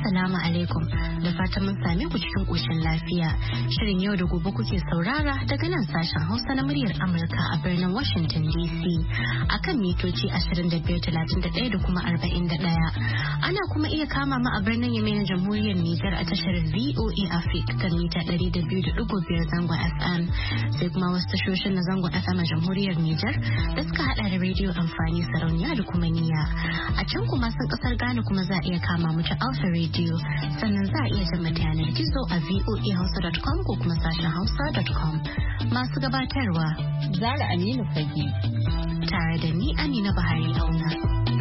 Assalamu alaikum da fatan mun same ku cikin ƙoshin lafiya. Shirin yau da gobe kuke saurara daga nan sashen Hausa na muryar Amurka a birnin Washington DC akan mitoci 2531 da kuma 41. Ana kuma iya kama mu a birnin Yamai na Jamhuriyar Nijar a tashar VOA Africa kan mita 200.5 zangon FM. Sai kuma wasu tashoshin na zangon FM a Jamhuriyar Nijar da suka hada da rediyo amfani sarauniya da kuma niyya. A can kuma sun kasar Ghana kuma za a iya kama mu ta Alpha Radio sannan za a iya zama ta yanar gizo a voahausa.com ko kuma sashen hausa.com. Masu gabatarwa Zara Aminu Fage tare da ni Amina Buhari Auna.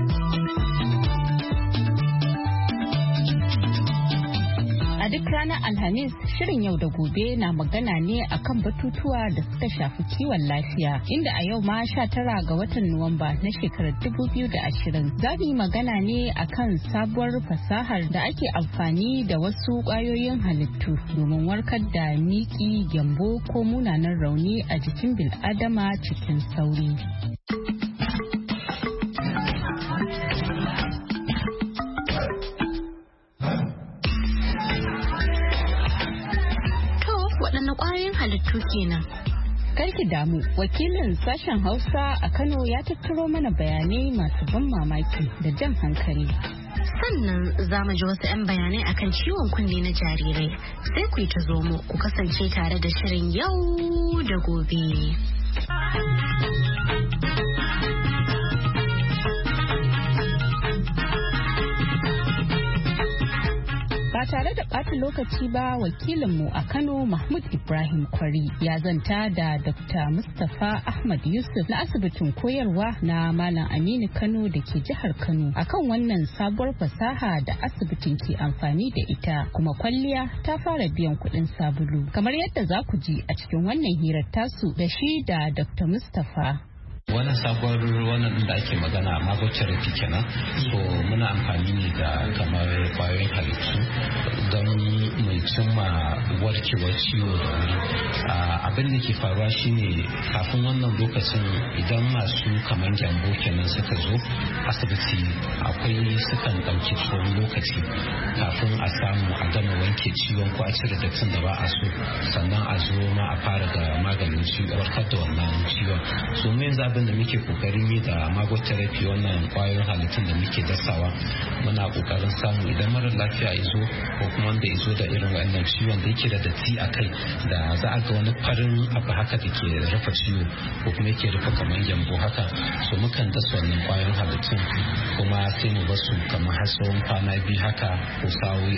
A duk ranar Alhamis, shirin yau da gobe na magana ne akan batutuwa da suka shafi kiwon lafiya, inda a yau ma 19 ga watan Nuwamba na shekarar 2020 za mu yi magana ne akan sabuwar fasahar da ake amfani da wasu ƙwayoyin halittu domin warkar da miki, gyambo ko munanan rauni a jikin bil'adama cikin sauri. Halittu kenan. Karki damu, wakilin sashen Hausa a Kano ya tattaro mana bayanai masu ban mamaki da jan hankali. Sannan za mu ji wasu 'yan bayanai akan ciwon kunne na jarirai. Sai ku yi ta zo mu ku kasance tare da shirin yau da gobe. Ba tare da ɓata lokaci ba, wakilinmu a Kano Mahmud Ibrahim Kwari ya zanta da Dr. Mustapha Ahmad Yusuf na asibitin koyarwa na Malam Aminu Kano da ke jihar Kano akan wannan sabuwar fasaha da asibitin ke amfani da ita, kuma kwalliya ta fara biyan kuɗin sabulu. Kamar yadda za ku ji a cikin wannan hirar tasu da shi da Dr. Mustapha. Wannan sabuwar wannan da ake magana a magotherapy kenan, so muna amfani ne da kamar kwayoyin halittu don mai cimma warkewar ciwo da wuri. Abin da ke faruwa shine kafin wannan lokacin idan masu kamar gyambo kenan suka zo asibiti akwai sukan ɗauki tsawon lokaci kafin a samu a gama wanke ciwon ko a cire dattin da ba a so, sannan a zo ma a fara da maganin ciwon warkar da wannan ciwon. So mu yanzu abin da muke kokarin yi da magotherapy, wannan kwayoyin halittun da muke dasawa, muna kokarin samu idan mara lafiya izo ko kuma wanda izo da irin wannan ciwon da yake da datti a kai, da za a ga wani farin abu haka da ke rufe ciwo ko kuma yake rufe kamar gyambo haka, so mukan dasa wannan kwayoyin halittun kuma sai mu basu kamar har tsawon kwana biyu haka ko sa'o'i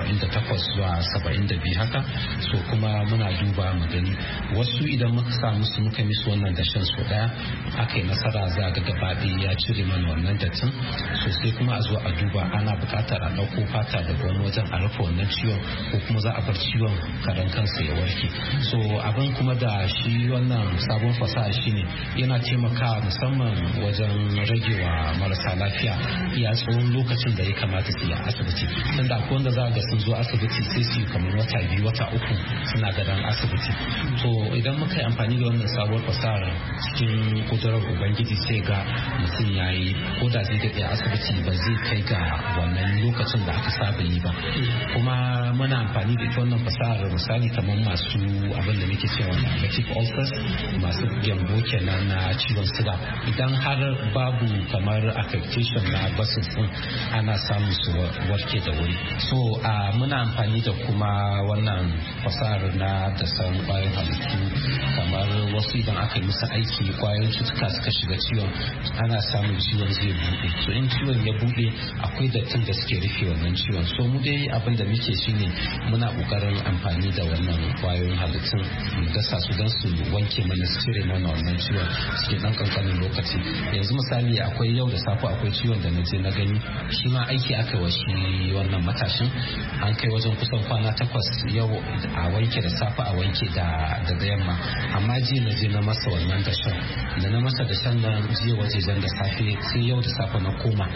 48 zuwa 72 haka. So kuma muna duba mu gani wasu idan muka sa musu muka misu wannan dashen so daya aka yi nasara, za ga gaba ya cire mana wannan dattin. So sai kuma a zo a duba ana buƙatar a ɗauko fata daga wani wajen a rufe wannan ciwon ko kuma za a bar ciwon karan kansa ya warke. So abin kuma da shi wannan sabon fasaha shine yana taimakawa musamman wajen ragewa marasa lafiya iya tsawon lokacin da ya kamata su yi a asibiti. Tunda akwai wanda za ga sun zo asibiti sai su yi kamar wata 2 wata 3 suna gadon asibiti. So idan muka yi amfani da wannan sabuwar fasahar cikin kudurar ubangiji sai ga mutum ya yi ko da zai daɗe asibiti ba zai kai ga wannan lokacin da aka saba yi ba. Kuma muna amfani da ita wannan fasahar misali kamar masu abin da muke cewa diabetic ulcers, masu gyambo kenan na ciwon suga, idan har babu kamar affectation na basis din ana samun su warke da wuri. So muna amfani da kuma wannan fasahar na dasan kwayoyin halittu, kamar wasu idan aka yi musu aiki kwayoyin cutuka suka shiga ciwon ana samun ciwon zai buɗe. So in ciwon ya buɗe akwai dattin da suke rufe wannan ciwon. So mu dai abin da muke shine muna kokarin amfani da wannan kwayoyin halittun mu dasa su don su wanke mana su cire mana wannan ciwon cikin dan kankanin lokaci. Yanzu misali akwai yau da safe akwai ciwon da na je na gani, shi ma aiki aka wa shi wannan matashin, an kai wajen kusan kwana 8 yau a wanke da safe a wanke da yamma, amma ji na je na masa wannan dashen da na masa da shan nan jiya wajejen da safe sai yau da safe na koma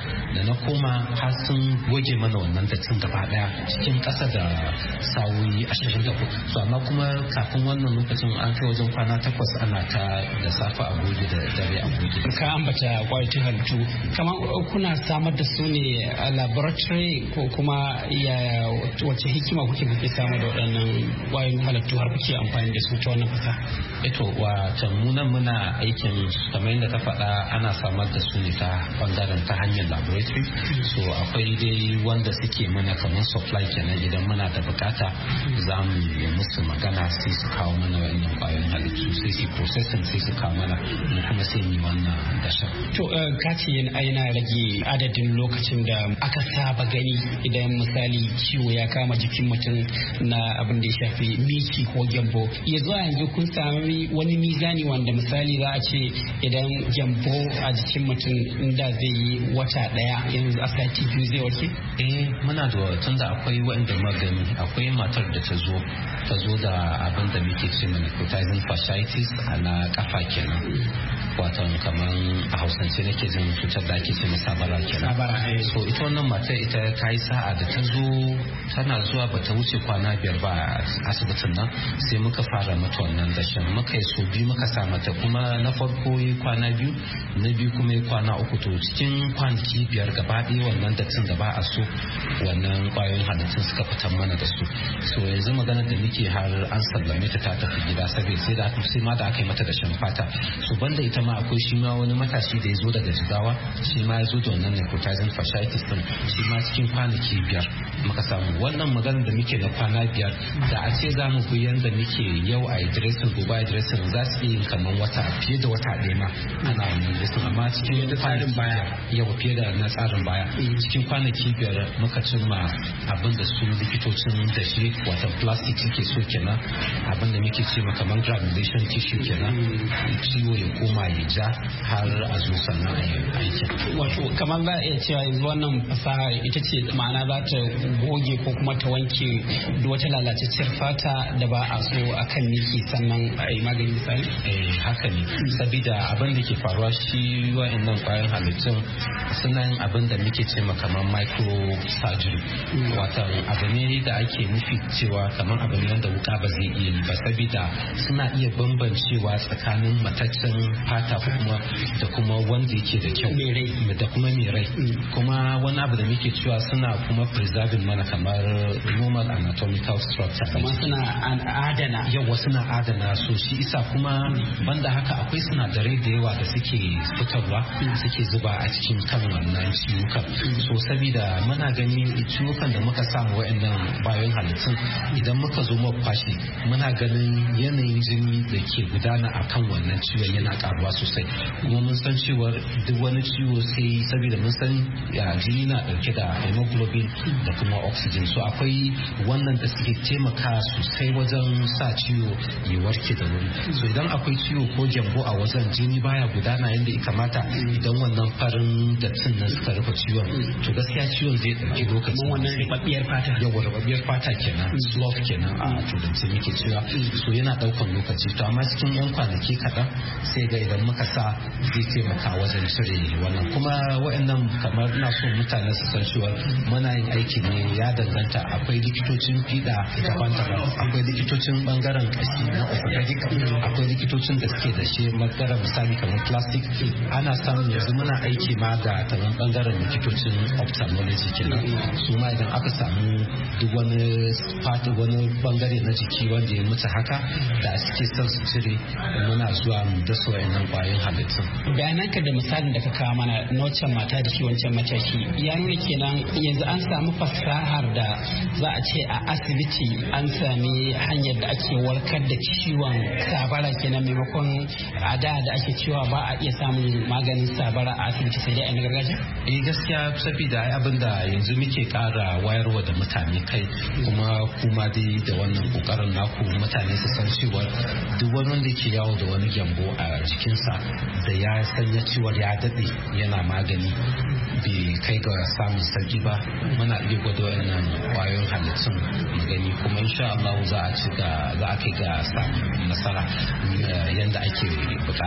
har sun goge mana wannan dattin gaba daya cikin kasa da sa'o'i 24. So amma kuma kafin wannan lokacin an kai wajen kwana 8 ana ta da safe a goge da dare a goge. Ka ambata kwayoyin halittu kamar kuna samar da su ne a laboratory ko kuma wace hikima kuke samar da waɗannan kwayoyin halittu har kuke amfani da su ta wannan fasa? Ito muna aikin kamar yadda ka faɗa ana samar da su ne ta bangaren ta hanyar laboratory. So akwai dai wanda suke mana kamar supply kenan idan muna da bukata za mu yi musu magana sai su kawo mana wannan kwayoyin halittu sai su processing sai su kawo mana mu kuma sai mu wannan dasha. To ka ce yana rage adadin lokacin da aka saba gani idan misali ciwo ya kama jikin mutum na abin da ya shafi miki ko gyambo. Ya zuwa yanzu kun sami wani mizani wanda misali za a ce idan gyambo a jikin mutum inda zai yi wata daya yanzu a sati 2 zai warke? Muna da tunda akwai wa'anda magani akwai matar da ta zo da abin da muke ce necrotizing fasciitis na kafa kenan. Watan kamar a hausance nake jin cutar da ake ce sabara kenan. So ita wannan matar ita ta yi sa'a da ta zo tana zuwa bata wuce kwana 5 ba a asibitin nan sai muka fara mata wannan dashen muka yi so biyu muka sa mata kuma na farko yi kwana 2 na biyu kuma yi kwana 3 to cikin kwanaki 5 gaba ɗaya wannan dattin da ba a so wannan kwayoyin halittun suka fitar mana da su. So yanzu maganar da muke har an sallame ta tafi gida saboda sai ma da aka yi mata dashen fata. So banda ita ma akwai shi ma wani matashi da ya zo daga Jigawa shi ma ya zo da wannan necrotizing fasciitis din shi ma cikin kwanaki 5 muka samu. Wannan maganar da muke na kwana 5 da a ce za mu bi yanda muke yau a dressing gobe a dressing za su iya yin kamar wata fiye da wata ɗaya ma ana yin dressing amma cikin tsarin baya yau fiye da na tsarin baya cikin kwanaki 5 muka cimma abin da su likitocin da shi wata plastic suke so kenan abin da muke ce kamar granulation tissue kenan ciwo ya koma ya ja har a zo sannan a yi aiki. Wato kamar za a iya cewa yanzu wannan fasaha ita ce ma'ana za ta goge ko kuma ta wanke duk wata lalatacciyar fata da ba a so a kan miki sannan a yi magani misali? Haka ne sabida abin da ke faruwa shi wa'annan kwayoyin halittun suna yin abin da muke ce kamar micro surgery wata abu ne da ake nufi cewa kamar abu ne wanda wuka ba zai iya yi ba sabida suna iya bambancewa tsakanin mataccen fata da kuma wanda yake da kyau da kuma mai rai kuma wani abu da muke cewa suna kuma preserving mana kamar normal anatomical structure kamar suna adana so shi isa kuma banda haka akwai sinadarai da yawa da suke fitarwa suke zuba a cikin kan wannan ciwukan so sabida muna gani ciwukan da muka samu wa'annan bayan halittun idan muka zo mu kwashi muna ganin yanayin jini da ke gudana a kan wannan ciwon yana karuwa sosai kuma mun san cewa duk wani ciwo sai saboda mun san jini na dauke da hemoglobin da kuma oxygen so akwai wannan da suke taimaka sosai wajen sa ciwo ya warke da wuri so idan akwai ciwo ko gyambo a wajen jini baya gudana yadda ya kamata idan wannan farin dattin nan suka rufe ciwon to gaskiya ciwon zai dauki lokaci wannan rubabbiyar fata rubabbiyar fata kenan slough kenan a turanci muke cewa so yana daukan lokaci to amma cikin yan kwanaki kaɗan sai ga idan muka sa zai taimaka wajen cire wannan kuma wa'annan kamar ina so mutane su san cewa muna yin aiki ne ya danganta akwai likitocin fiɗa daban-daban akwai likitocin bangaren kashi na orthopedic akwai likitocin da suke da shi bangaren misali kamar plastic ana samun yanzu muna aiki ma da taron bangaren likitocin ophthalmology kenan su ma idan aka samu duk wani fata wani bangare na jiki wanda ya mutu haka da suke son su cire muna zuwa mu da su wayannan kwayoyin halittun. Bayananka da misalin da ka kawo mana na wancan mata da shi wancan matashi ya nuna kenan yanzu an samu fasahar da za a ce a asibiti an sami hanyar da ake warkar da ciwon sabara kenan maimakon a da ake cewa ba a iya samun maganin sabara a asibiti sai dai a na gargajiya? Gaskiya saboda abin da yanzu muke kara wayarwa da mutane kai kuma dai da wannan kokarin naku mutane su san cewa duk wani wanda ke yawo da wani gyambo a jikinsa da ya sanya ciwon ya daɗe yana magani bai kai ga samun sauki ba muna iya gwada wannan kwayoyin halittun magani kuma insha Allah za a kai ga samun nasara yanda ake bukata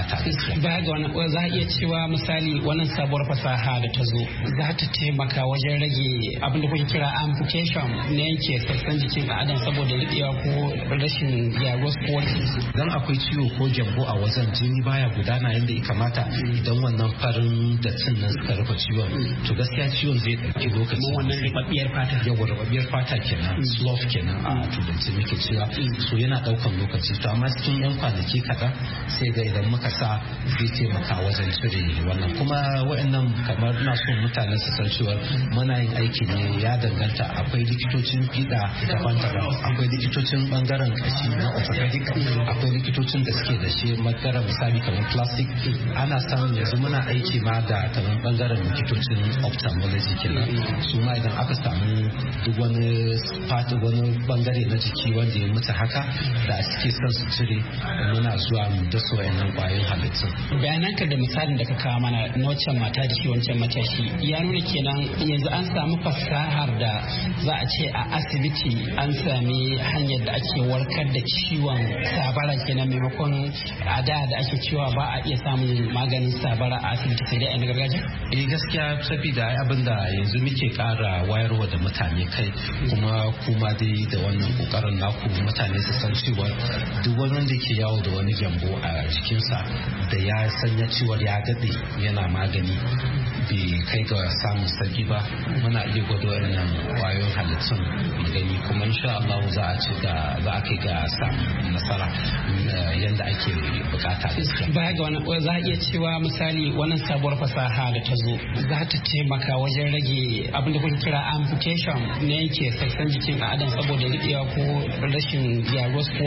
bukata. Baya ga wannan za a iya cewa misali wannan sabuwar fasaha da ta zo za ta taimaka wajen rage abin da kuke kira amputation na yanke sassan jikin adam saboda riɗewa ko rashin gyaruwar ko dan akwai ciwo ko gyambo a wajen jini baya gudana yadda ya kamata idan wannan farin dattin nan suka rufe ciwon to gaskiya ciwon zai ɗauki lokaci. Wannan rubabbiyar fata. Yawa rubabbiyar fata kenan slough kenan a turanci muke cewa so yana ɗaukan lokaci to amma cikin yan kwanaki kaɗan sai ga idan muka sa zai taimaka wajen cire wannan kuma wa'annan kamar na son mutane su san cewa muna yin aiki ne ya danganta akwai likitocin fiɗa daban-daban akwai likitocin bangaren kashi na orthopedic akwai likitocin da suke da shi bangaren misali kamar plastic ana samun yanzu muna aiki ma da kamar bangaren likitocin ophthalmology kenan su ma idan aka samu duk wani bangare na jiki wanda ya mutu haka da suke son su cire muna zuwa mu dasa wayannan kwayoyin halittun. Bayananka da misalin da ka kawo mana na wancan mata da shi wancan matashi ya nuna kenan yanzu an samu fasahar da za a ce a asibiti an sami hanyar da ake warkar da ciwon sabara kenan maimakon a da ake cewa ba a iya samun maganin sabara a asibiti sai dai a gargajiya? Gaskiya saboda abin da yanzu muke kara wayarwa da mutane kai kuma dai da wannan kokarin naku mutane su san cewa duk wani wanda ke yawo da wani gyambo a jikinsa da ya sanya ciwon ya daɗe yana magani bai kai ga samun sauki ba muna iya gwada wannan kwayoyin halittun gani kuma insha Allah za a kai ga samun nasara yadda ake bukata. Baya ga wannan za a iya cewa misali wannan sabuwar fasaha da ta zo za ta taimaka wajen rage abin da kuke kira amputation na yanke sassan jikin adam saboda riɗewa ko rashin gyaruwar ko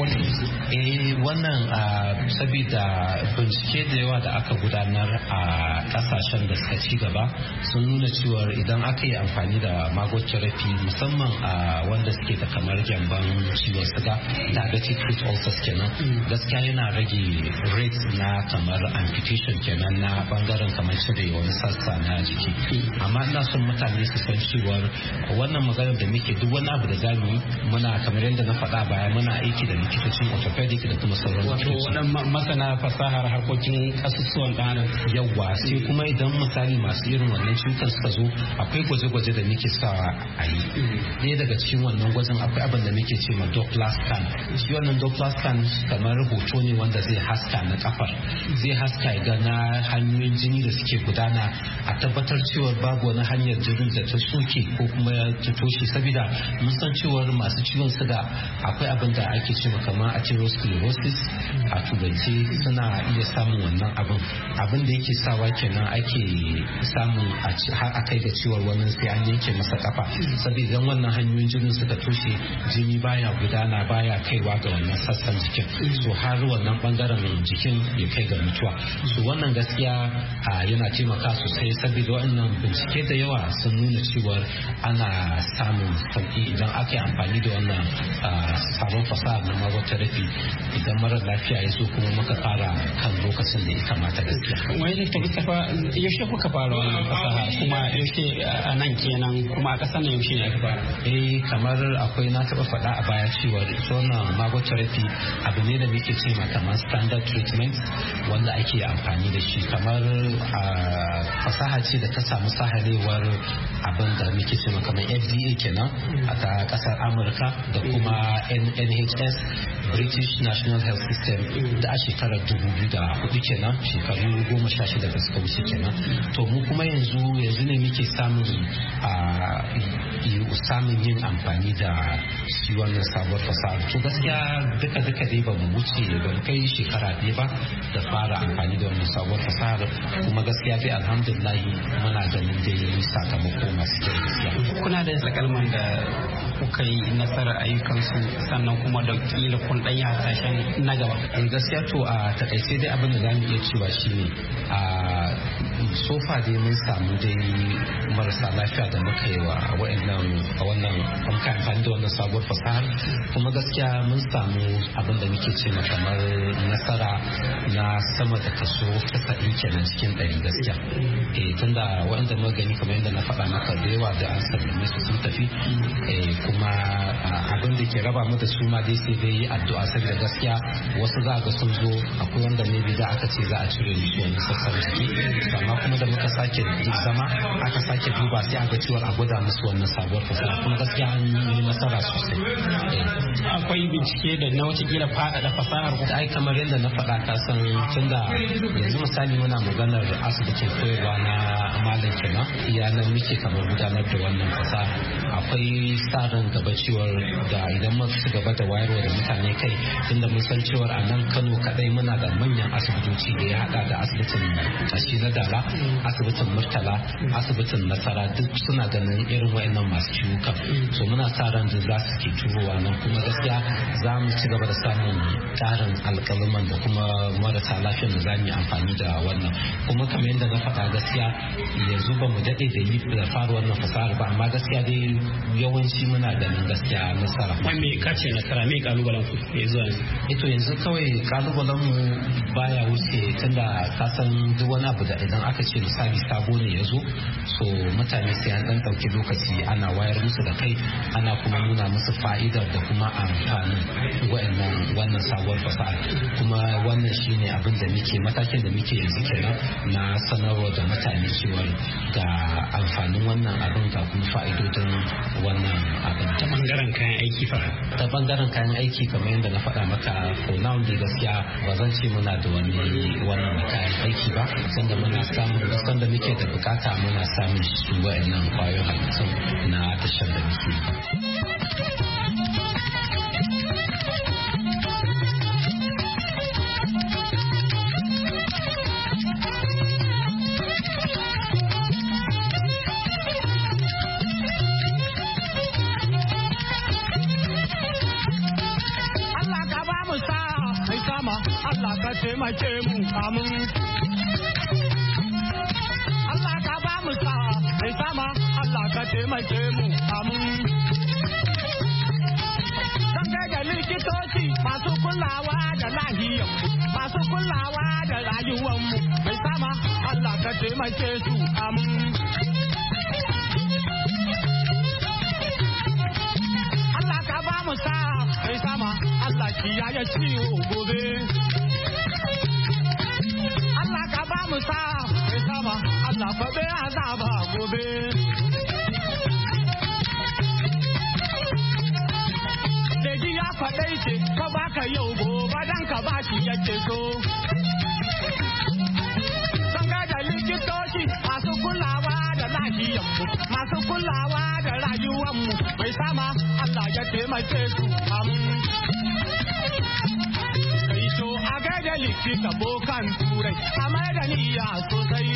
wannan saboda bincike da yawa da aka gudanar a kasashen da suka ci gaba sun nuna cewa idan aka yi amfani da magotherapy musamman a wanda suke da kamar gyamban ciwon suga diabetic foot ulcers kenan gaskiya yana rage rate na kamar amputation kenan na bangaren kamar cire wani sassa na jiki amma ina son mutane su san cewa wannan maganar da muke duk wani abu da zamu yi muna kamar yadda na faɗa baya muna aiki da likitocin orthopedic da kuma sauran likitoci masana fasahar harkokin kasusuwan ɗan yawa sai kuma idan misali masu irin wannan cutar suka zo akwai gwaje-gwaje da muke sawa a yi ɗaya daga cikin wannan gwajin akwai abin da muke ce ma Doppler scan shi wannan Doppler scan kamar hoto ne wanda zai haska na kafar zai haska ga na hanyoyin jini da suke gudana a tabbatar cewa babu wani hanyar jinin da ta soke ko kuma ta toshe saboda mun san cewa masu ciwon suga akwai abin da ake ce kamar atherosclerosis a turanci suna iya samun wannan abin da yake sawa kenan ake samun har a kai ga ciwon wannan sai an yanke masa kafa saboda wannan hanyoyin jinin suka toshe jini baya gudana baya kaiwa ga wannan sassan jikin so har wannan bangaren jikin ya kai ga mutuwa so wannan gaskiya yana taimaka sosai saboda wannan bincike da yawa sun nuna cewa ana samun sauki idan aka yi amfani da wannan sabon fasaha na magotherapy idan marar lafiya ya zo kuma muka fara kan lokacin da ya kamata gaskiya. Wani da Mustapha yaushe kuka fara wannan fasaha kuma yaushe a nan kenan kuma a ƙasar nan yaushe ne aka fara? Kamar akwai na taɓa faɗa a baya cewa wannan magotherapy abu ne da muke ce kamar standard treatment wanda ake amfani da shi kamar fasaha ce da ta samu sahalewar abin da muke ce kamar FDA kenan a ta ƙasar Amurka da kuma NHS British National Health System da a shekarar 2004 kenan shekaru 16 da suka wuce kenan to mu kuma yanzu ne muke samun yin amfani da shi wannan sabuwar fasaha to gaskiya duka dai ba mu wuce ba kai shekara ɗaya ba da fara amfani da wannan sabuwar fasaha kuma gaskiya dai alhamdulillah muna ganin dai sakamako masu kyau gaskiya. Kuna da alƙalman da kuka yi nasarar ayyukansu sannan kuma da kila kun ɗan yi hasashen na gaba. Gaskiya to a takaice dai abin da za mu iya cewa shine sofa dai mun samu dai marasa lafiya da muka yi wa wannan muka amfani da wannan sabuwar fasahar, kuma gaskiya mun samu abin da muke ce kamar nasara na sama da kaso 90 kenan cikin 100 gaskiya. Tunda waɗanda muka gani kamar yadda na faɗa maka da yawa da an sallame su sun tafi, kuma abin da ke raba mu da su ma dai sai dai addu'a, saboda gaskiya wasu za ga sun zo akwai wanda ne da aka ce za a cire musu wani sassan jiki, amma kuma da muka sake zama aka sake duba sai aka cewa a gwada musu wannan sabuwar fasaha, kuma gaskiya an yi nasara sosai. Akwai bincike da na wata kila faɗaɗa fasahar ku? Ai kamar yadda na faɗa ka san tunda yanzu misali muna maganar asibitin koyarwa na malam kenan, iyalan muke kamar gudanar da wannan fasaha. Akwai tsarin gaba cewar da idan muka ci gaba da wayarwa da mutane kai, tunda mun san cewar a nan Kano kadai muna da manyan asibitoci da ya hada da asibitin kashi na Dala, asibitin Murtala, asibitin Nasara, duk suna ganin irin wayannan masu ciwuka. So muna sa ran da za su ke turowa nan, kuma gaskiya za mu ci gaba da samun karin alƙaluman da kuma marasa lafiyan da za mu yi amfani da wannan. Kuma kamar yadda na faɗa gaskiya yanzu ba mu daɗe da yi da fara wannan fasahar ba, amma gaskiya dai yawanci muna ganin gaskiya nasara. Me kace nasara, me kalubalen ku yanzu? Ito yanzu kawai kalubalen mu baya wuce tunda ka san duk wani abu da idan aka ce misali sabo ne ya zo, so mutane sai an dan dauki lokaci ana wayar musu da kai, ana kuma nuna musu fa'idar da kuma amfanin wannan sabuwar fasaha. Kuma wannan shine abin da muke matakin da muke yanzu kenan na sanarwa da mutane cewa ga amfanin wannan abin ga kuma fa'idodin wannan abin. Ta bangaren kayan aiki fa? Ta bangaren kayan aiki kamar yadda na faɗa maka, for now dai gaskiya ba zan ce muna da wannan kayan aiki ba, sanda muna samun gaskan da muke da bukata muna samun su wa'annan kwayoyin halittun na tashar da muke. Taimake mu amin. Allah ka ba mu sa'a mai sama, Allah ka taimake mu amin. Zan da likitoci masu kulawa da lahiyar, masu kulawa da rayuwar mu mai sama, Allah ka taimake su amin. Allah ka ba mu sa'a mai sama, Allah kiyaye ciwo gobe. mu sa mai sama, Allah faɗe azaba gobe. Daji ya faɗai ce ka baka yau gobe dan ka baki yake so. Sanga da likitoci masu kulawa da lahiyanmu, masu kulawa da rayuwanmu mai sama, Allah ya taimake su amin. Da likita bokan turai a mai da niyya sosai.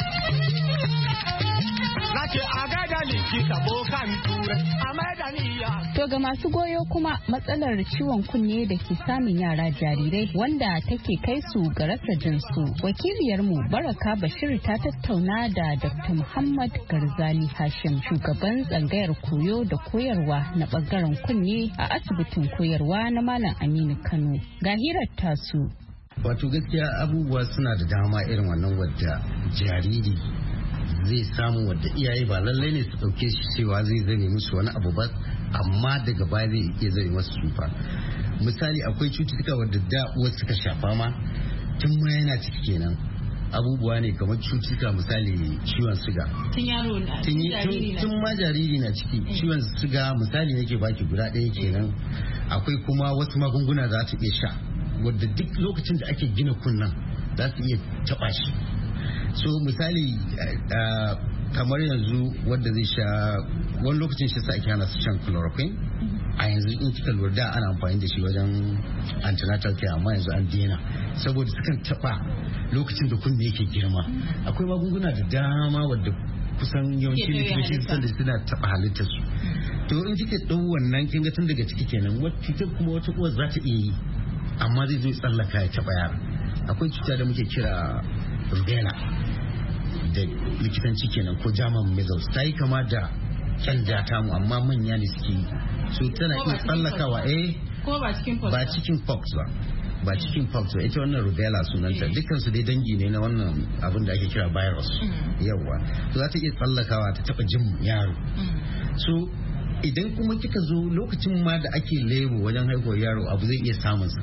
Nace a gaida likita bokan turai a mai da niyya. To ga masu goyo kuma matsalar ciwon kunne da ke samun yara jarirai wanda take kai su ga rasa jinsu. Wakiliyarmu Baraka Bashir ta tattauna da Dr. Muhammad Garzali Hashim, shugaban tsangayar koyo da koyarwa na bangaren kunne a asibitin koyarwa na Malam Aminu Kano. Ga hirar tasu. Wato gaskiya abubuwa suna da dama irin wannan wadda jariri zai samu, wadda iyaye ba lallai ne su dauke shi cewa zai zame musu wani abu ba, amma daga baya zai iya zame masu tsufa. Misali akwai cututtuka wadda da uwar suka shafa ma tun ma yana ciki kenan. Abubuwa ne kamar cututtuka, misali ciwon suga tun ma jariri na ciki. Ciwon suga misali nake baki guda ɗaya kenan. Akwai kuma wasu magunguna za ta iya sha wadda duk lokacin da ake gina kunnan za su iya taɓa shi. So misali kamar yanzu wadda zai sha wani lokacin shi sa ake hana su shan chloroquine. A yanzu in kika lura da ana amfani da shi wajen antenatal care, amma yanzu an daina saboda sukan taɓa lokacin da kunne yake girma. Akwai magunguna da dama wadda kusan yawancin likitoci suna taɓa halittar su. To in kika ɗau wannan kin ga tun daga ciki kenan, wata kuma wata uwar za ta iya yi amma zai zo tsallaka ya taɓa yara. Akwai cuta da muke kira rubella da likitanci kenan ko German measles ta yi kama da kyanda ta mu amma manya ne suke yi so tana iya tsallakawa ko ba cikin pox ba cikin pox ba ita wannan rubella sunanta dukkan su dai dangi ne na wannan abin da ake kira virus yawa so za ta iya tsallakawa ta taba jin yaro so idan kuma kika zo lokacin ma da ake lebo wajen haihuwar yaro abu zai iya samun sa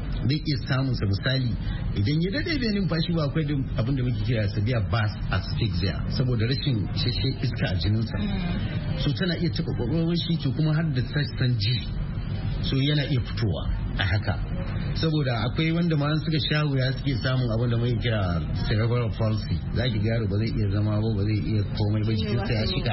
misali idan ya dade bai numfashi ba akwai abin da muke kira severe bas asphyxia saboda rashin isasshen iska a jininsa so tana iya taba kwakwalwar shi to kuma har da sassan ji so yana iya fitowa a haka saboda akwai wanda ma suka sha wuya suke samun abin da muke kira cerebral palsy zaki ga yaro ba zai iya zama ba zai iya komai ba cikin sai ya shiga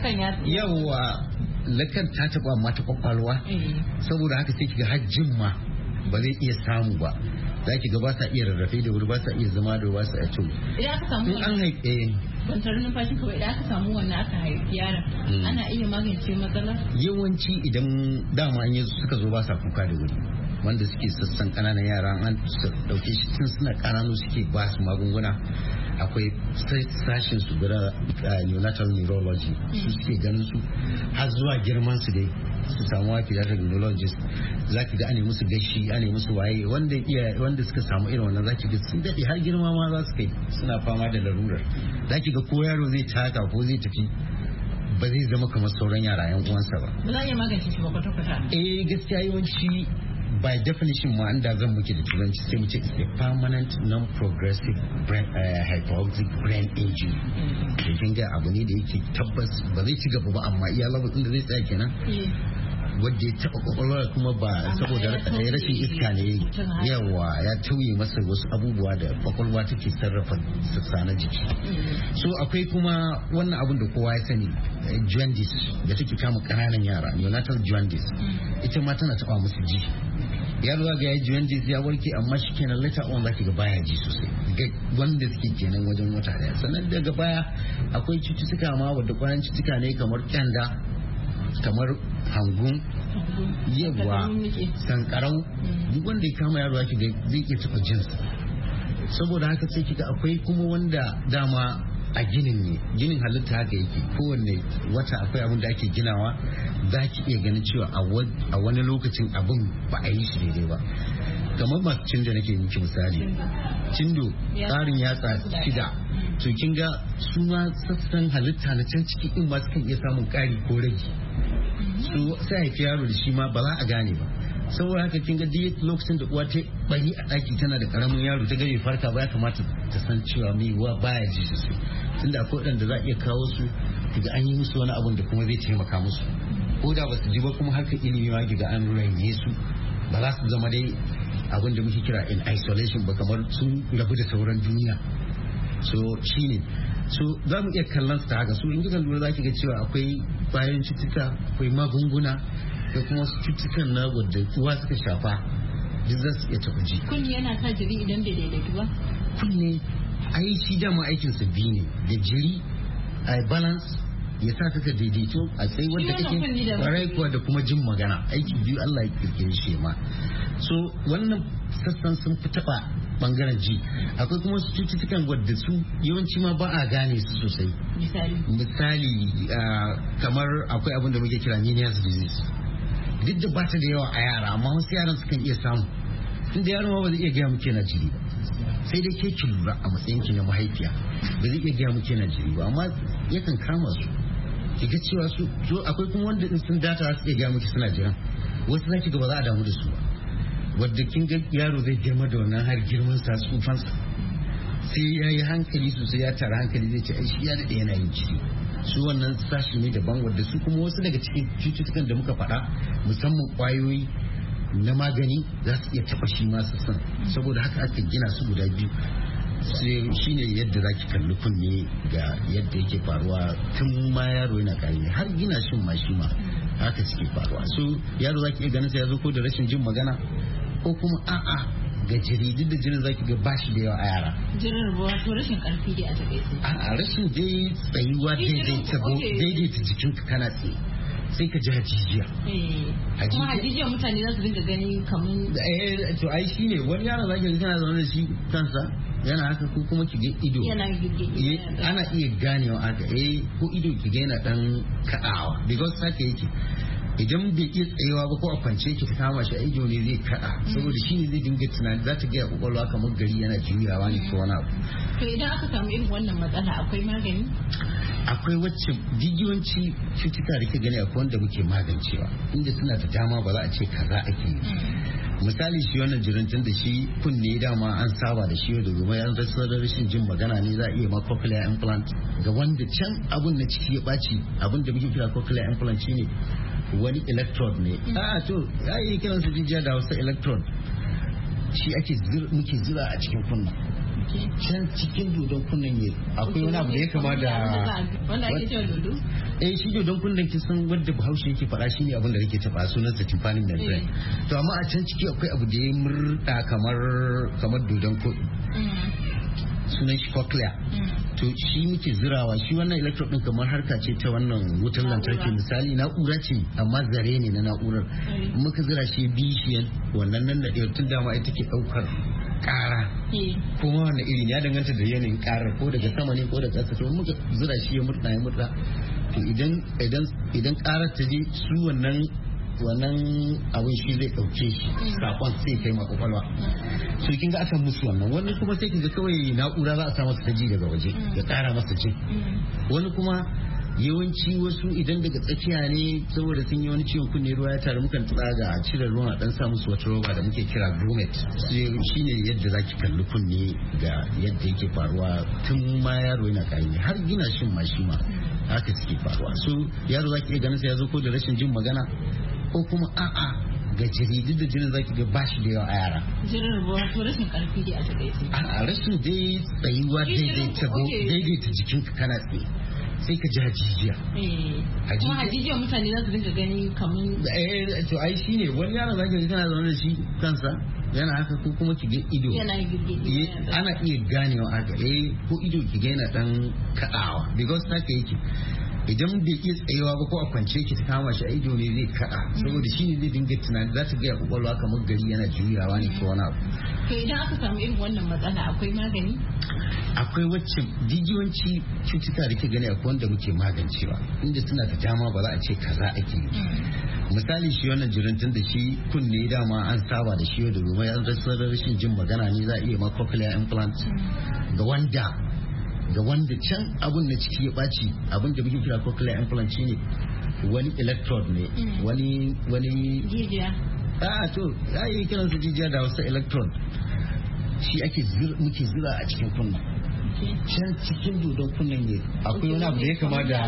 yawa lakan ta taba mata kwakwalwa saboda haka sai kiga hajjin ma ba zai iya samu ba zaki ga ba sa iya rarrafe da wuri ba sa iya zama da ba sa iya tun idan aka samu an haife ban tarin numfashi kawai idan aka samu wannan aka haifi yaron ana iya magance matsalar yawanci idan dama an yi suka zo ba sa kuka da wuri wanda suke sassan kananan yara an dauke shi tun suna kananu suke ba su magunguna akwai sashin su guda neonatal neurology su suke ganin su har zuwa girman su dai su samu wa pediatric neurologist zaki ga ane musu gashi ane musu waye wanda suka samu irin wannan zaki ga sun dade har girma ma za su kai suna fama da larurar zaki ga ko yaro zai taka ko zai tafi ba zai zama kamar sauran yara yan uwansa ba za a iya magance shi ba kwata-kwata gaskiya yawanci by definition ma inda zan muke da turanci sai mu ce it's a permanent non-progressive hypoxic brain injury da kin ga abu ne da yake tabbas ba zai ci gaba ba amma iya labar inda zai tsaya kenan wadda ya taba kwakwalwar kuma ba saboda rashin iska ne yawa ya tauye masa wasu abubuwa da kwakwalwa take sarrafa sassa na jiki so akwai kuma wannan abun da kowa ya sani jaundice da take kama kananan yara neonatal jaundice ita ma tana taba musu ji yaro ga ya jaundice ya warke amma shi kenan later on zaki ga baya ji sosai ga wanda suke kenan wajen wata daya sannan daga baya akwai cututtuka ma wadda kwanan cututtuka ne kamar kyanda kamar hangun yawa sankarau duk wanda ya kama yaro zaki ga zai iya taɓa jinsa saboda haka sai kika akwai kuma wanda dama a ginin halitta haka yake kowanne wata akwai abin da ake ginawa za ki iya ganin cewa a wani lokacin abin ba a yi shi daidai ba kamar masu cindo nake miki misali cindo tsarin yatsa shida to kin ga su ma sassan halitta na can ciki in ma sukan iya samun ƙari ko rage su sai haifi yaro da shi ma ba za a gane ba saboda haka kin ga duk lokacin da uwa ta bari a daki tana da karamin yaro ta gani farka ba ya kamata ta san cewa mai uwa baya ji sosai tunda akwai wadanda za a iya kawo su daga an yi musu wani abun da kuma zai taimaka musu ko da ba su ji ba kuma harkar ilimi ma ga an raine su ba za su zama dai abin da muke kira in isolation ba kamar sun rabu da sauran duniya so shine so za mu iya kallon su ta haka so in kika lura za ki ga cewa akwai bayan cututtuka akwai magunguna da kuma wasu cututtukan na wadda uwa suka shafa duk za su iya taɓa ji. Kunne yana sa jiri idan bai daidaitu ba? Kunne ai shi dama aikin sa biyu ne da jiri a balance ya sa ka daidaito a tsaye wanda kake kwarai kuwa da kuma jin magana aiki biyu Allah ya kirkire shi ma so wannan sassan sun fi taɓa bangaren ji akwai kuma su cututtukan wadda su yawanci ma ba a gane su sosai misali kamar akwai abin da muke kira Menias disease duk da bata da yawa a yara amma wasu yaran sukan iya samu tunda yaron ma ba zai iya gaya muke na jiri ba sai dai ke ki lura a matsayin ki na mahaifiya ba zai iya gaya muke na jiri ba amma yakan kama su ki ga cewa su akwai kuma wanda in sun data su iya gaya muke suna jiran wasu zaki ga ba za a damu da su ba wadda kin ga yaro zai girma da wannan har girman sa tsufansa sai ya yi hankali sosai ya tara hankali zai ce ai shi ya daɗe yana yin ciki su wannan sashi ne daban wadda su kuma wasu daga cikin cututtukan da muka faɗa musamman ƙwayoyi na magani za su iya taɓa shi masu san saboda haka aka gina su guda biyu shi ne yadda za ki kalli kunne ga yadda yake faruwa tun ma yaro yana ƙarami har gina shin ma shi ma haka suke faruwa so yaro za ki iya ganin sa ya zo ko da rashin jin magana ko kuma a'a ga jiri duk da jirin zaki ga bashi da yawa a yara jirin wato rashin karfi dai a takaice a rashin dai tsayuwa daidaita jikinka kana tsaye sai ka ji hajijiya kuma hajijiya mutane za su dinga gani kamar to ai shine wani yaro zaki ga kana zaune da shi kansa yana haka ko kuma ki ga ido ana iya ganewa haka ko ido ki ga yana dan kadawa because haka yake idan bai iya tsayawa ba ko a kwance ki kama shi a ido ne zai kada saboda shi ne zai dinga tunani za ta ga kwakwalwa kamar gari yana juyawa ne ko wani abu. To idan aka samu irin wannan matsala akwai magani? Akwai wacce jijiyoyi cutuka da ke gani akwai wanda muke magancewa inda suna da dama ba za a ce kaza ake yi. Misali shi wannan jirintun da shi kunne dama an saba da shi da gobe an rasa rashin jin magana ne za a iya ma cochlear implant ga wanda can abun na ciki ya ɓaci abun da muke kira cochlear implant shine wani electrode ne to ya yi kiran su jijiya da wasu electrode shi ake muke zira a cikin kunna can cikin dodon kunnen ne akwai wani abu da ya kama da wanda ake cewa dodo shi dodon kunnen kisan wanda Bahaushe yake faɗa shine abin da yake taba sunan sa tympanic membrane to amma a can ciki akwai abu da ya murda kamar dodon koɗi sunan shi cochlea to shi muke zirawa shi wannan electrode din kamar harka ce ta wannan wutar lantarki misali na'ura ce amma zare ne na na'urar muka zira shi bishiyan wannan nan da tun dama ita ke daukar kara kuma wannan irin ya danganta da yanayin karar ko daga sama ne ko daga ƙasa to muka zira shi ya murda to idan karar ta je su wannan abin shi zai dauke shi sakon sai kai ma kwakwalwa so kin ga aka musu wannan wani kuma sai kin ga kawai na'ura za a sa masa ta ji daga waje ya kara masa ji wani kuma yawanci wasu idan daga tsakiya ne saboda sun yi wani ciwon kunne ruwa ya taru mukan tsaga a cire ruwan a dan sa musu wata roba da muke kira grommet shine yadda zaki kalli kunne ga yadda yake faruwa tun ma yaro yana karami har gina shin ma shi ma haka suke faruwa so yaro zaki iya ganin sa ya zo ko da rashin jin magana ko kuma a'a ga jaridu da jinin zaki ga bashi da yawa a yara. Jinin wato rashin karfi dai a takaice. A rashin dai tsayuwa daidaita jikinka kana tsaye. Sai ka ji hajijiya. Kuma hajijiya mutane za su dinga gani kamar. To ai shi ne wani yaron zaki ga kana zaune da shi kansa yana haka ko kuma ki ga ido. Ana iya ganewa haka ko ido ki ga yana dan kadawa because haka yake. Idan bai iya tsayawa ba ko a kwance ki kama shi a ido ne zai kada saboda shi ne zai dinga tunani za ta ga kwakwalwa kamar gari yana juyawa ne ko wani abu. To idan aka samu irin wannan matsala akwai magani? Akwai wacce jijiyoyi cutuka da ke gani akwai wanda muke magancewa inda suna da dama ba za a ce kaza ake yi. Misali shi wannan jirintun da shi kunne dama an saba da shi da gobe an rasa rashin jin magana ne za a iya ma cochlear implant ga wanda can abun na ciki ya ɓaci abun da muke kira cochlear implant shine wani electrode ne wani jijiya to ya yi kiran su jijiya da wasu electrode shi ake muke zira a cikin kunna can cikin dodon kunnen ne akwai wani abu da ya kama da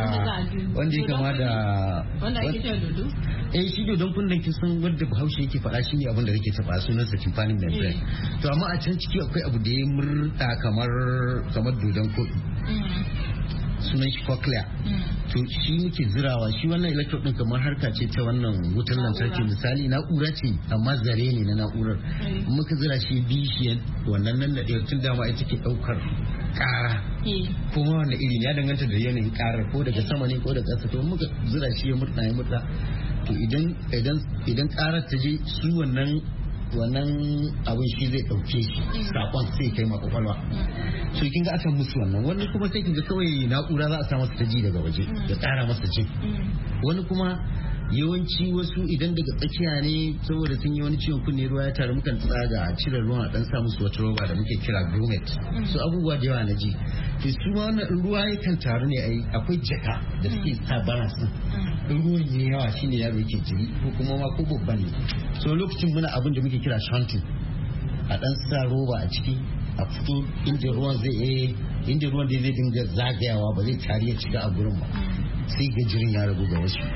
wanda ake cewa dodo shi dodon kunnen kisan wanda Bahaushe yake faɗa shine abin da yake taba sunan sa tympanic membrane to amma a can ciki akwai abu da ya murda kamar dodon koɗi sunan shi cochlea to shi muke zirawa shi wannan electrode din kamar harka ce ta wannan wutar lantarki misali na'ura ce amma zare ne na na'urar muka zira shi bishiyan wannan nan da tun dama ita ke daukar kara kuma wanda irin ya danganta da yanayin karar ko daga sama ne ko daga ƙasa to muka zira shi ya murda to idan karar ta je su wannan abin shi zai dauke shi sakon sai kai ma kwakwalwa so kin ga aka musu wannan wani kuma sai kin ga kawai na'ura za a sa masa ta ji daga waje ya tsara masa ji wani kuma yawanci wasu idan daga tsakiya ne saboda sun yi wani ciwon kunne ruwa ya taru mukan tsaga a cire ruwan a dan sa musu wata roba da muke kira grommet so abubuwa da yawa na ji to su ma wannan ruwa yakan taru ne akwai jaka da suke sa balance ruwan ne yawa shine yaro yake jiri ko kuma ma ko babba ne so lokacin muna abin da muke kira shunting a dan sa roba a ciki a fito inda ruwan zai dinga zagayawa ba zai tari ya cika a gurin ba sai ga jirin ya rabu ga wasu.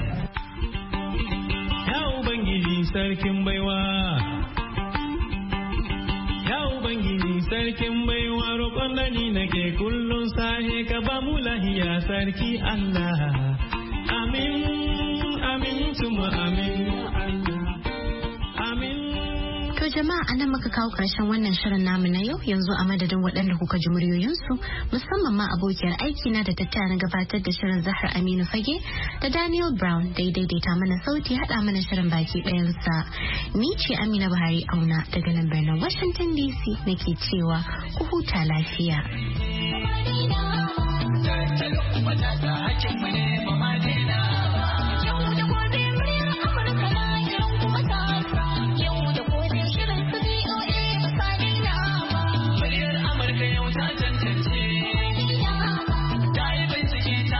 Ya Ubangiji sarkin baiwa, ya Ubangiji sarkin baiwa roƙon da ni nake kullum sahe ka ba mu lahiya sarki Allah. Amin, amin, tuma amin, Allah. Amin. jama'a anan muka kawo karshen wannan shirin namu na yau, yanzu a madadin waɗanda kuka ji muryoyinsu musamman ma abokiyar aiki na da tattara gabatar da shirin Zahra Aminu Fage da Daniel Brown da daidaita mana sauti haɗa mana shirin baki ɗayansa. Ni ce Amina Buhari Auna daga nan birnin Washington DC nake cewa ku huta lafiya.